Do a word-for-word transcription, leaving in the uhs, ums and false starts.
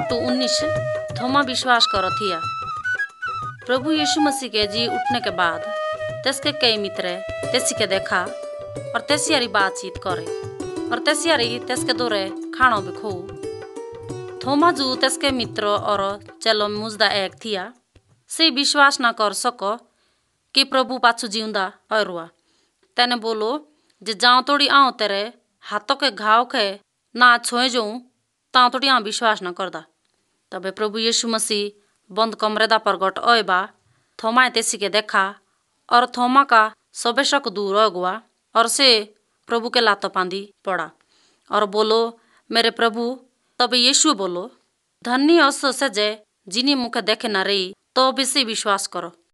Photo उन्नीस थोमा विश्वास करो थिया। प्रभु यीशु मसीह के जी उठने के बाद तेसके कई मित्र तेसी के देखा और तेसियारी बातचीत करे और तेसियारी तेसके दोरे खाणो भी खो। थोमा जू तेसके मित्र और चलो मुजदा एक थिया से विश्वास ना कर सको कि प्रभु पाछू जीवदा और तेने बोलो जे जाओ तोड़ी आओ तेरे हाथों के घाव के ना छोए जाऊं ताओ तोड़ी आ विश्वास ना करदा। तबे प्रभु यीशु मसीह बंद कमरेदा प्रगट ओएबा थोमा तेसी के देखा और थोमा का सबे शक दूर हो गया और से प्रभु के लातो पांदी पड़ा और बोलो मेरे प्रभु। तबे यीशु बोलो धन्य असो सजे जिनी मुखे देखे ना रही तो भी से विश्वास करो।